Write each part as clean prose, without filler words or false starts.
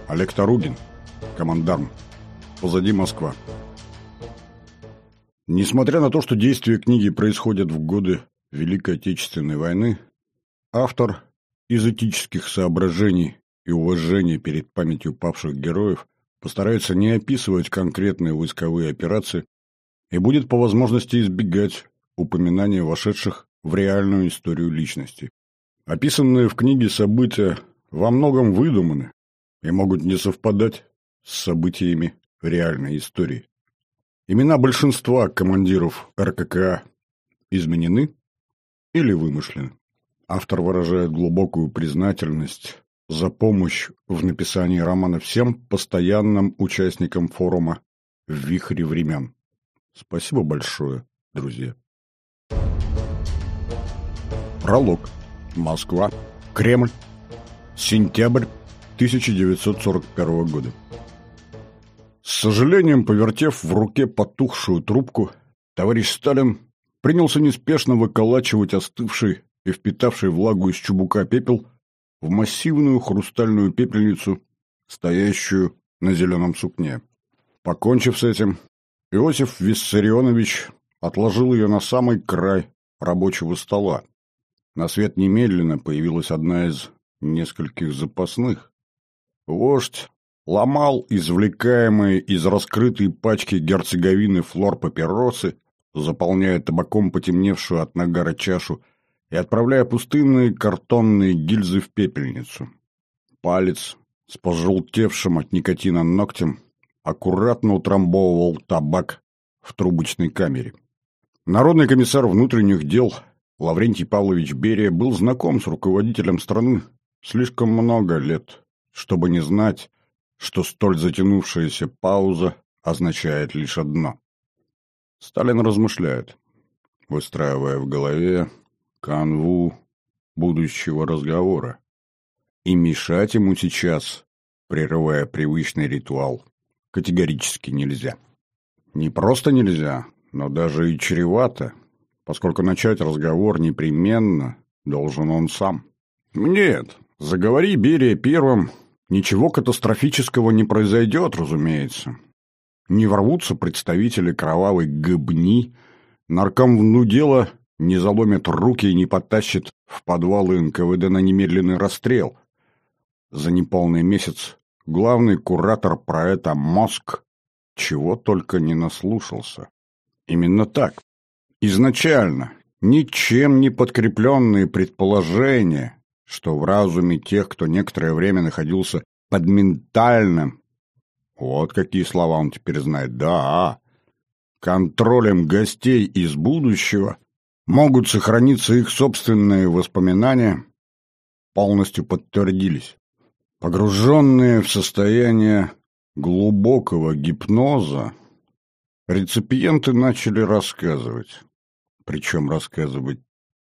Олег Таругин, командарм. Позади Москва. Несмотря на то, что действия книги происходят в годы Великой Отечественной войны, автор из этических соображений и уважения перед памятью павших героев постарается не описывать конкретные войсковые операции и будет по возможности избегать упоминания вошедших в реальную историю личностей. Описанные в книге события во многом выдуманы и могут не совпадать с событиями реальной истории. Имена большинства командиров РККА изменены или вымышлены. Автор выражает глубокую признательность за помощь в написании романа всем постоянным участникам форума «В вихре времен». Спасибо большое, друзья. Пролог. Москва. Кремль. Сентябрь 1941 года. С сожалением, повертев в руке потухшую трубку, товарищ Сталин принялся неспешно выколачивать остывший и впитавший влагу из чубука пепел в массивную хрустальную пепельницу, стоящую на зеленом сукне. Покончив с этим, Иосиф Виссарионович отложил ее на самый край рабочего стола. На свет немедленно появилась одна из нескольких запасных. Вождь ломал извлекаемые из раскрытой пачки герцеговины флор-папиросы, заполняя табаком потемневшую от нагара чашу и отправляя пустынные картонные гильзы в пепельницу. Палец с пожелтевшим от никотина ногтем аккуратно утрамбовывал табак в трубочной камере. Народный комиссар внутренних дел Лаврентий Павлович Берия был знаком с руководителем страны слишком много лет, чтобы не знать, что столь затянувшаяся пауза означает лишь одно. Сталин размышляет, выстраивая в голове канву будущего разговора. И мешать ему сейчас, прерывая привычный ритуал, категорически нельзя. Не просто нельзя, но даже и чревато, поскольку начать разговор непременно должен он сам. Нет, заговори Берия первым, ничего катастрофического не произойдет, разумеется. Не ворвутся представители кровавой гыбни, наркомвнудела не заломят руки и не потащит в подвалы НКВД на немедленный расстрел. За неполный месяц главный куратор проекта «Мозг» чего только не наслушался. Именно так. Изначально ничем не подкрепленные предположения, что в разуме тех, кто некоторое время находился под ментальным, вот какие слова он теперь знает, да, контролем гостей из будущего, могут сохраниться их собственные воспоминания, полностью подтвердились. Погруженные в состояние глубокого гипноза, реципиенты начали рассказывать. Причем рассказывать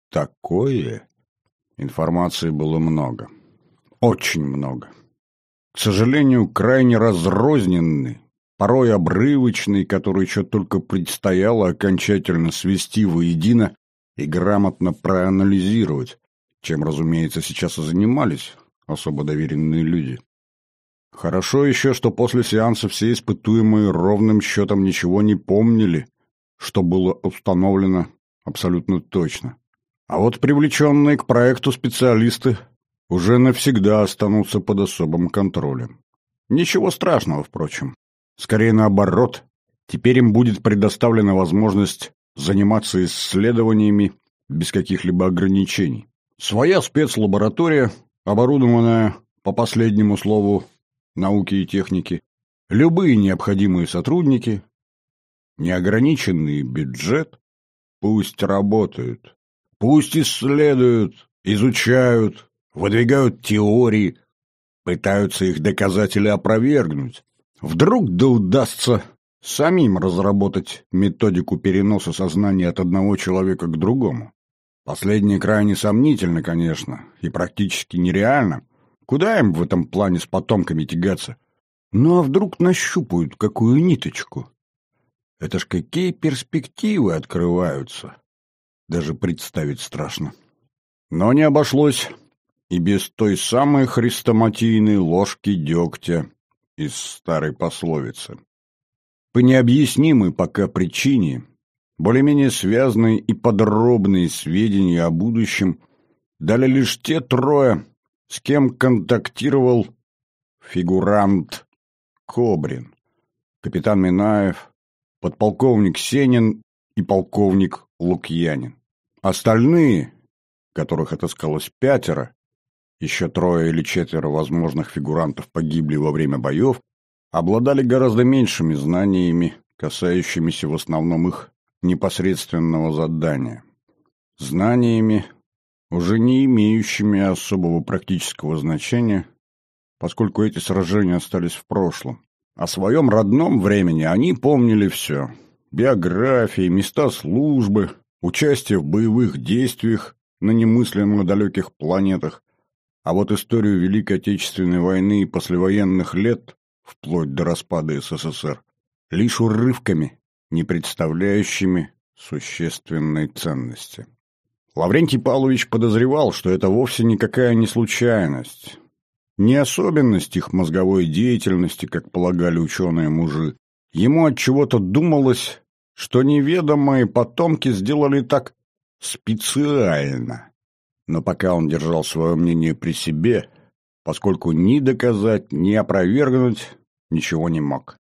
такое. Информации было много. Очень много. К сожалению, крайне разрозненный, порой обрывочный, который еще только предстояло окончательно свести воедино и грамотно проанализировать, чем, разумеется, сейчас и занимались особо доверенные люди. Хорошо еще, что после сеанса все испытуемые ровным счетом ничего не помнили, что было установлено абсолютно точно. А вот привлеченные к проекту специалисты уже навсегда останутся под особым контролем. Ничего страшного, впрочем. Скорее наоборот, теперь им будет предоставлена возможность заниматься исследованиями без каких-либо ограничений. Своя спецлаборатория, оборудованная по последнему слову науки и техники, любые необходимые сотрудники, неограниченный бюджет, пусть работают, пусть исследуют, изучают, выдвигают теории, пытаются их доказать или опровергнуть. Вдруг да удастся самим разработать методику переноса сознания от одного человека к другому. Последнее крайне сомнительно, конечно, и практически нереально. Куда им в этом плане с потомками тягаться? Ну а вдруг нащупают какую ниточку? Это ж какие перспективы открываются. Даже представить страшно. Но не обошлось и без той самой хрестоматийной ложки дегтя, из старой пословицы. По необъяснимой пока причине более-менее связанные и подробные сведения о будущем дали лишь те трое, с кем контактировал фигурант Кобрин, капитан Минаев, подполковник Сенин и полковник Лукьянин. Остальные, которых отыскалось 5, еще 3 или 4 возможных фигурантов погибли во время боев, обладали гораздо меньшими знаниями, касающимися в основном их непосредственного задания. Знаниями, уже не имеющими особого практического значения, поскольку эти сражения остались в прошлом. О своем родном времени они помнили все. Биографии, места службы, участие в боевых действиях на немыслимо далеких планетах. А вот историю Великой Отечественной войны и послевоенных лет, вплоть до распада СССР, лишь урывками, не представляющими существенной ценности. Лаврентий Павлович подозревал, что это вовсе никакая не случайность, не особенность их мозговой деятельности, как полагали ученые-мужи. Ему отчего-то думалось, что неведомые потомки сделали так специально. Но пока он держал свое мнение при себе, поскольку ни доказать, ни опровергнуть ничего не мог.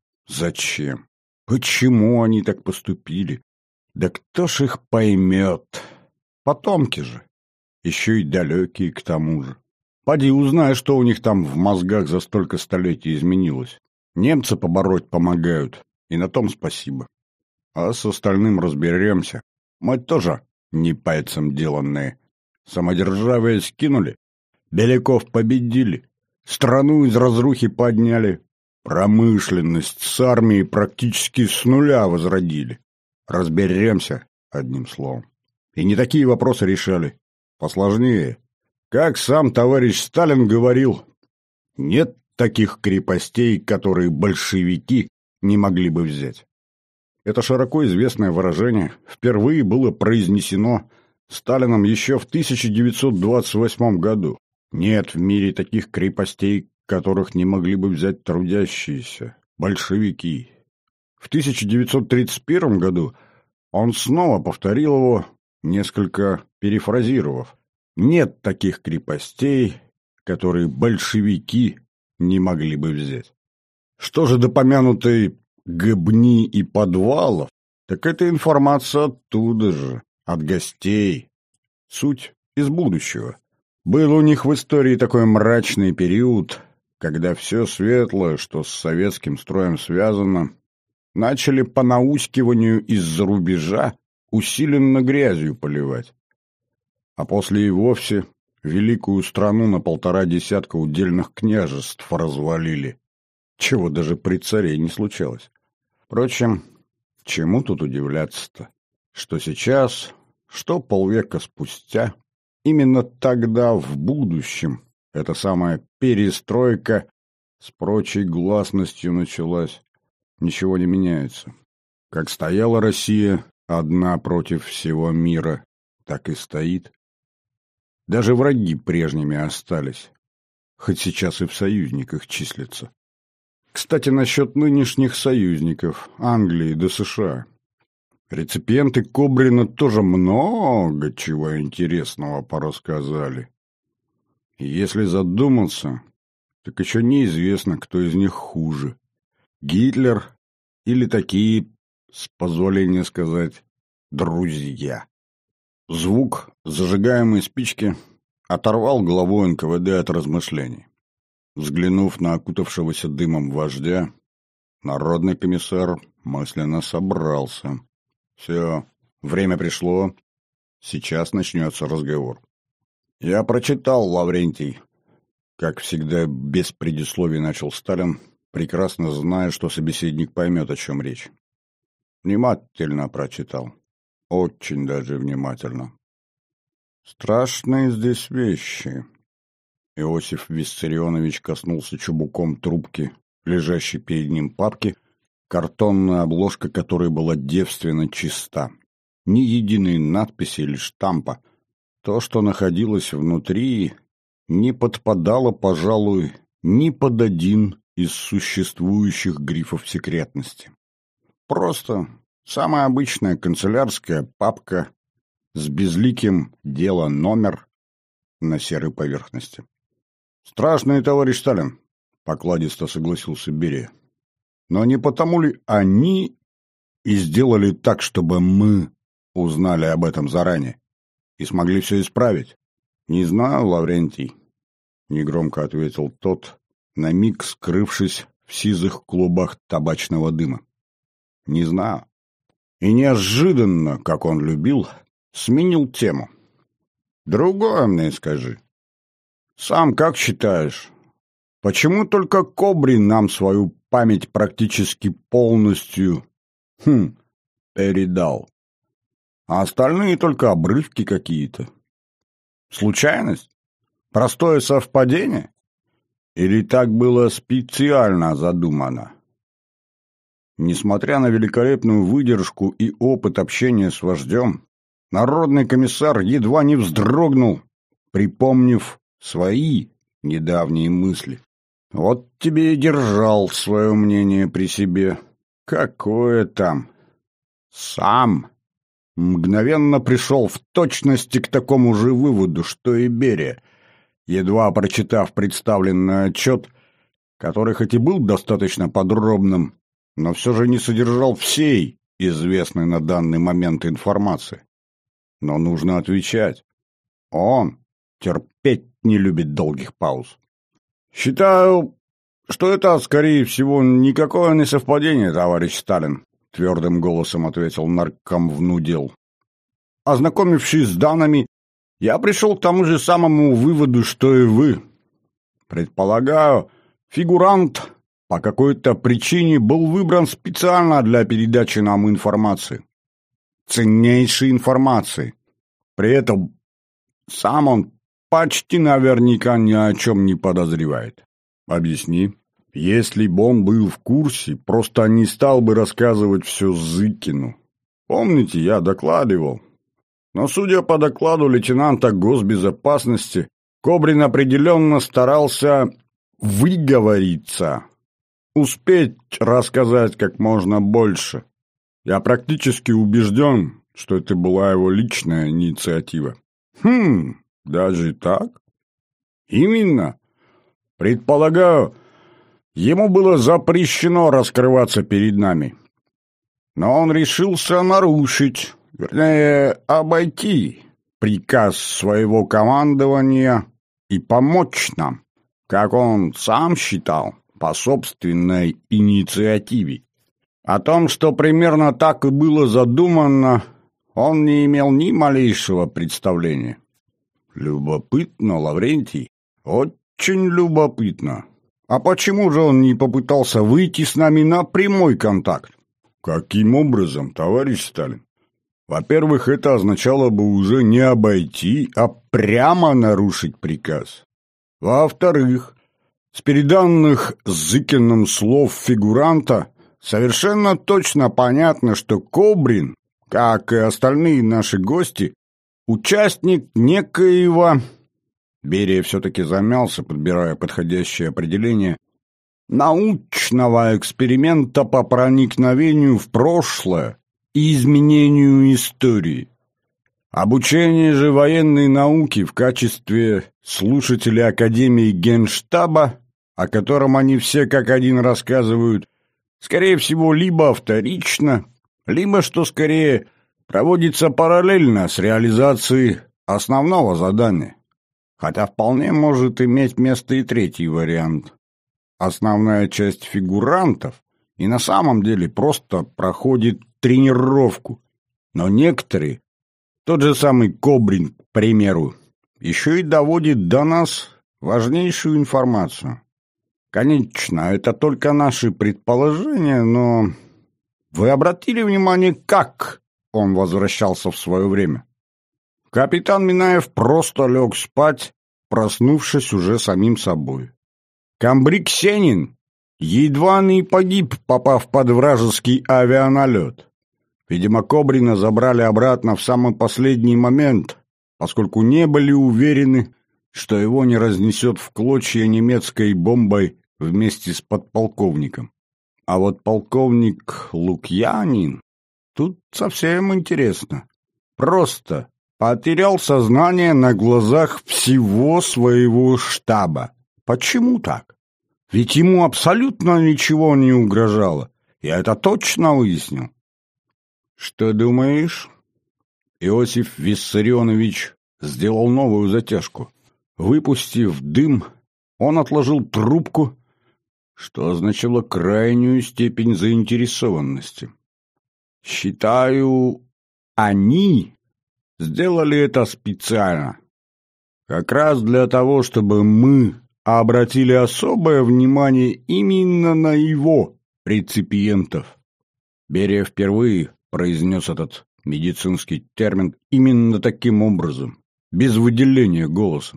Зачем? Почему они так поступили? Да кто ж их поймет? Потомки же. Еще и далекие к тому же. Поди узнай, что у них там в мозгах за столько столетий изменилось. Немцы побороть помогают, и на том спасибо. А с остальным разберемся. Мы тоже не пальцем деланные. Самодержавие скинули, Беляков победили, страну из разрухи подняли, промышленность с армией практически с нуля возродили. Разберемся, одним словом. И не такие вопросы решали. Посложнее. Как сам товарищ Сталин говорил, нет таких крепостей, которые большевики не могли бы взять. Это широко известное выражение впервые было произнесено Сталином еще в 1928 году. Нет в мире таких крепостей, которых не могли бы взять трудящиеся, большевики. В 1931 году он снова повторил его, несколько перефразировав. Нет таких крепостей, которые большевики не могли бы взять. Что же до помянутой гыбни и подвалов, так это информация оттуда же, от гостей. Суть из будущего. Был у них в истории такой мрачный период, когда все светлое, что с советским строем связано, начали по наускиванию из-за рубежа усиленно грязью поливать. А после и вовсе великую страну на 1,5 десятка удельных княжеств развалили, чего даже при царе не случалось. Впрочем, чему тут удивляться-то? Что сейчас, что полвека спустя, именно тогда, в будущем, эта самая перестройка с прочей гласностью началась, ничего не меняется. Как стояла Россия одна против всего мира, так и стоит. Даже враги прежними остались, хоть сейчас и в союзниках числятся. Кстати, насчет нынешних союзников, Англии да США. Реципиенты Кобрина тоже много чего интересного порассказали. И если задуматься, так еще неизвестно, кто из них хуже. Гитлер или такие, с позволения сказать, друзья. Звук зажигаемой спички оторвал главу НКВД от размышлений. Взглянув на окутавшегося дымом вождя, народный комиссар мысленно собрался. Все, время пришло, сейчас начнется разговор. Я прочитал, Лаврентий. Как всегда, без предисловий начал Сталин, прекрасно зная, что собеседник поймет, о чем речь. Внимательно прочитал. Очень даже внимательно. Страшные здесь вещи. Иосиф Виссарионович коснулся чубуком трубки, лежащей перед ним папки, картонная обложка которой была девственно чиста. Ни единой надписи или штампа. То, что находилось внутри, не подпадало, пожалуй, ни под один из существующих грифов секретности. Просто самая обычная канцелярская папка с безликим «Дело номер» на серой поверхности. «Страшный, товарищ Сталин», — покладисто согласился Берия. «Но не потому ли они и сделали так, чтобы мы узнали об этом заранее и смогли все исправить?» «Не знаю, Лаврентий», — негромко ответил тот, на миг скрывшись в сизых клубах табачного дыма. «Не знаю». И неожиданно, как он любил, сменил тему. «Другое мне скажи. Сам как считаешь, почему только Кобрин нам свою память практически полностью передал, а остальные только обрывки какие-то? Случайность? Простое совпадение? Или так было специально задумано?» Несмотря на великолепную выдержку и опыт общения с вождем, народный комиссар едва не вздрогнул, припомнив свои недавние мысли. Вот тебе и держал свое мнение при себе. Какое там? Сам мгновенно пришел в точности к такому же выводу, что и Берия, едва прочитав представленный отчет, который хоть и был достаточно подробным, но все же не содержал всей известной на данный момент информации. Но нужно отвечать. Он терпеть не любит долгих пауз. «Считаю, что это, скорее всего, никакое не совпадение, товарищ Сталин», — твердым голосом ответил наркомвнудел. «Ознакомившись с данными, я пришел к тому же самому выводу, что и вы. Предполагаю, фигурант по какой-то причине был выбран специально для передачи нам информации. Ценнейшей информации. При этом сам он почти наверняка ни о чем не подозревает. Объясни. Если бы он был в курсе, просто не стал бы рассказывать все Зыкину. Помните, я докладывал. Но, судя по докладу лейтенанта госбезопасности, Кобрин определенно старался выговориться, успеть рассказать как можно больше. Я практически убежден, что это была его личная инициатива. Даже так? Именно. Предполагаю, ему было запрещено раскрываться перед нами. Но он решился нарушить, вернее, обойти приказ своего командования и помочь нам, как он сам считал, по собственной инициативе. О том, что примерно так и было задумано, он не имел ни малейшего представления. Любопытно, Лаврентий, очень любопытно. А почему же он не попытался выйти с нами на прямой контакт? Каким образом, товарищ Сталин? Во-первых, это означало бы уже не обойти, а прямо нарушить приказ. Во-вторых, с переданных Зыкиным слов фигуранта совершенно точно понятно, что Кобрин, как и остальные наши гости, участник некоего... Берия все-таки замялся, подбирая подходящее определение. Научного эксперимента по проникновению в прошлое и изменению истории. Обучение же военной науки в качестве слушателей Академии Генштаба, о котором они все как один рассказывают, скорее всего, либо вторично, либо, что скорее, проводится параллельно с реализацией основного задания. Хотя вполне может иметь место и третий вариант. Основная часть фигурантов и на самом деле просто проходит тренировку. Но некоторые, тот же самый Кобрин, к примеру, еще и доводит до нас важнейшую информацию. Конечно, это только наши предположения, но... Вы обратили внимание, как он возвращался в свое время? Капитан Минаев просто лег спать, проснувшись уже самим собой. Комбриг Сенин едва не погиб, попав под вражеский авианалет. Видимо, Кобрина забрали обратно в самый последний момент, поскольку не были уверены, что его не разнесет в клочья немецкой бомбой вместе с подполковником. А вот полковник Лукьянин тут совсем интересно. Просто потерял сознание на глазах всего своего штаба. Почему так? Ведь ему абсолютно ничего не угрожало. Я это точно выяснил. Что думаешь? Иосиф Виссарионович сделал новую затяжку. Выпустив дым, он отложил трубку, что означало крайнюю степень заинтересованности. Считаю, они сделали это специально. Как раз для того, чтобы мы обратили особое внимание именно на его реципиентов. Берия впервые произнес этот медицинский термин именно таким образом, без выделения голосом.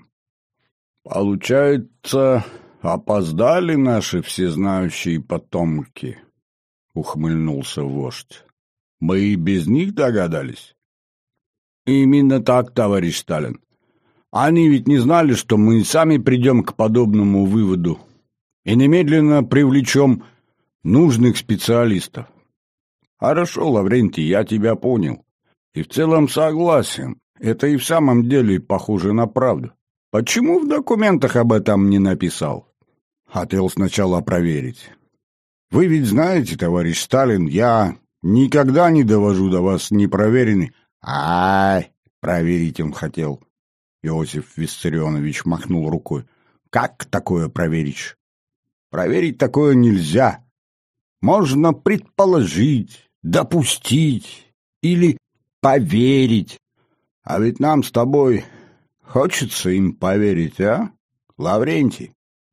Получается, опоздали наши всезнающие потомки, ухмыльнулся вождь. Мы и без них догадались. Именно так, товарищ Сталин. Они ведь не знали, что мы сами придем к подобному выводу и немедленно привлечем нужных специалистов. Хорошо, Лаврентий, я тебя понял. И в целом согласен. Это и в самом деле похоже на правду. Почему в документах об этом не написал? Хотел сначала проверить. Вы ведь знаете, товарищ Сталин, я никогда не довожу до вас непроверенный. Проверить он хотел. Иосиф Виссарионович махнул рукой. Как такое проверить? Проверить такое нельзя. Можно предположить, допустить или поверить. А ведь нам с тобой хочется им поверить, а, Лаврентий?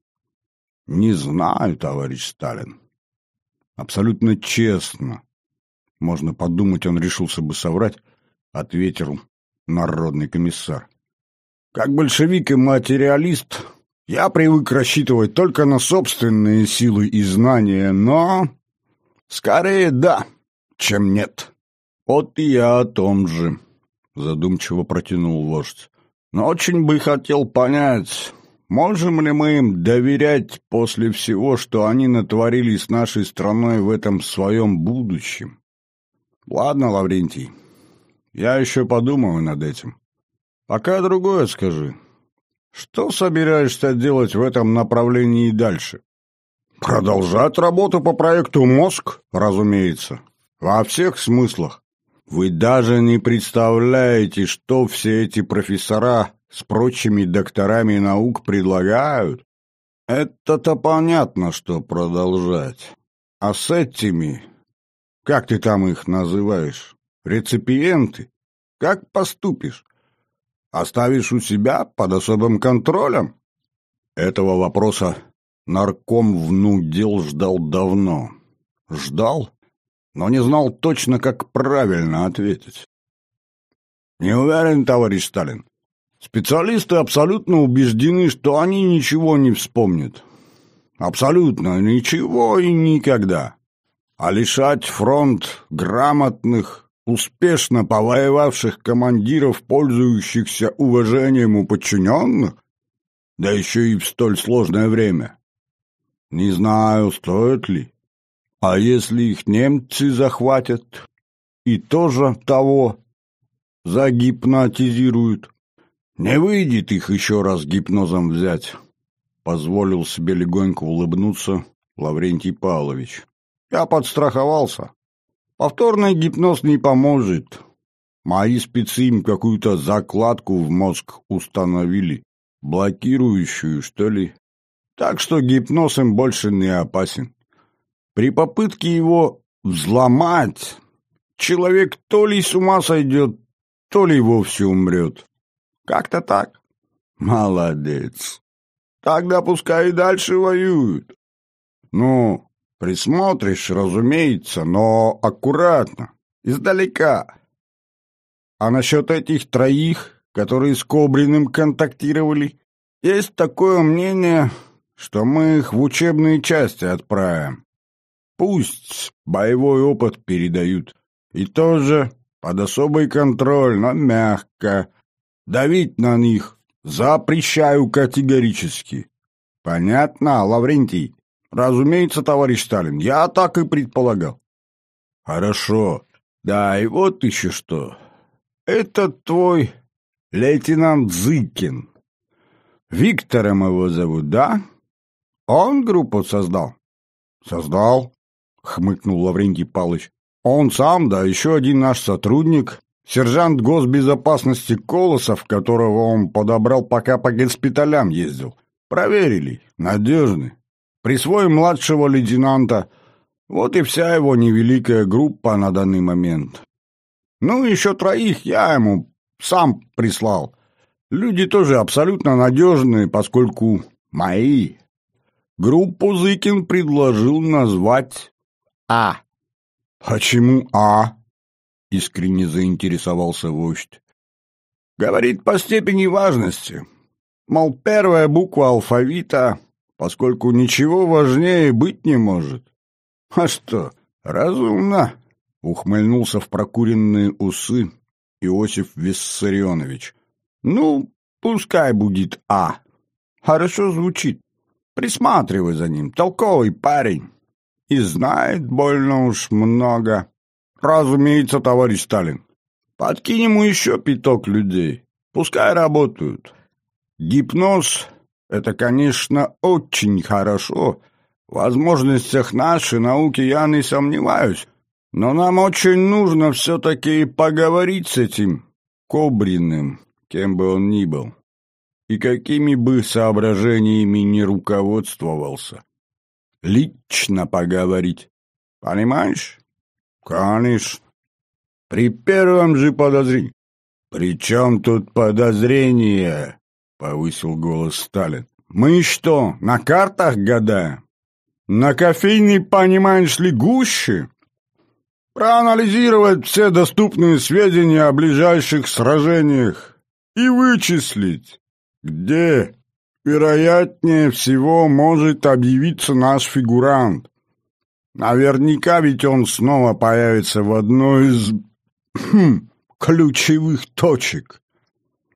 Не знаю, товарищ Сталин. Абсолютно честно. Можно подумать, он решился бы соврать, ответил народный комиссар. Как большевик и материалист, я привык рассчитывать только на собственные силы и знания, но скорее да, чем нет. Вот и я о том же, задумчиво протянул вождь. Но очень бы хотел понять, можем ли мы им доверять после всего, что они натворили с нашей страной в этом своем будущем. Ладно, Лаврентий, я еще подумаю над этим. Пока другое скажи. Что собираешься делать в этом направлении дальше? Продолжать работу по проекту «Мозг», разумеется. Во всех смыслах. Вы даже не представляете, что все эти профессора с прочими докторами наук предлагают. Это-то понятно, что продолжать. А с этими, как ты там их называешь, реципиенты, как поступишь? Оставишь у себя под особым контролем? Этого вопроса нарком внудел ждал давно. Ждал, но не знал точно, как правильно ответить. Не уверен, товарищ Сталин. Специалисты абсолютно убеждены, что они ничего не вспомнят. Абсолютно ничего и никогда. А лишать фронт грамотных, успешно повоевавших командиров, пользующихся уважением у подчиненных, да еще и в столь сложное время. Не знаю, стоит ли. А если их немцы захватят и тоже того загипнотизируют? Не выйдет их еще раз гипнозом взять, позволил себе легонько улыбнуться Лаврентий Павлович. Я подстраховался. Повторный гипноз не поможет. Мои спецы им какую-то закладку в мозг установили, блокирующую, что ли. Так что гипноз им больше не опасен. При попытке его взломать человек то ли с ума сойдет, то ли вовсе умрет. Как-то так. Молодец. Тогда пускай и дальше воюют. Ну, присмотришь, разумеется, но аккуратно, издалека. А насчет этих троих, которые с Кобриным контактировали, есть такое мнение, что мы их в учебные части отправим. Пусть боевой опыт передают. И тоже под особый контроль, но мягко. Давить на них запрещаю категорически. Понятно, Лаврентий? Разумеется, товарищ Сталин, я так и предполагал. Хорошо. Да, и вот еще что. Это твой лейтенант Зыкин. Виктором его зовут, да? Он группу создал? Создал, хмыкнул Лаврентий Павлович. Он сам, да еще один наш сотрудник, сержант госбезопасности Колосов, которого он подобрал, пока по госпиталям ездил. Проверили, надежный. Присвоим младшего лейтенанта. Вот и вся его невеликая группа на данный момент. Ну, еще 3 я ему сам прислал. Люди тоже абсолютно надежные, поскольку мои. Группу Зыкин предложил назвать А. «Почему А?» — искренне заинтересовался вождь. Говорит, по степени важности. Мол, первая буква алфавита, поскольку ничего важнее быть не может. А что, разумно, ухмыльнулся в прокуренные усы Иосиф Виссарионович. Ну, пускай будет А. Хорошо звучит. Присматривай за ним, толковый парень. И знает больно уж много. Разумеется, товарищ Сталин. Подкинь ему еще 5 людей. Пускай работают. Гипноз — это, конечно, очень хорошо. В возможностях нашей науки я не сомневаюсь. Но нам очень нужно все-таки поговорить с этим Кобриным, кем бы он ни был. И какими бы соображениями ни руководствовался. Лично поговорить. Понимаешь? Конечно. При первом же подозрении. «При чем тут подозрение?» — повысил голос Сталин. «Мы что, на картах гадаем? На кофейной, понимаешь ли, гуще? Проанализировать все доступные сведения о ближайших сражениях и вычислить, где, вероятнее всего, может объявиться наш фигурант. Наверняка ведь он снова появится в одной из ключевых точек.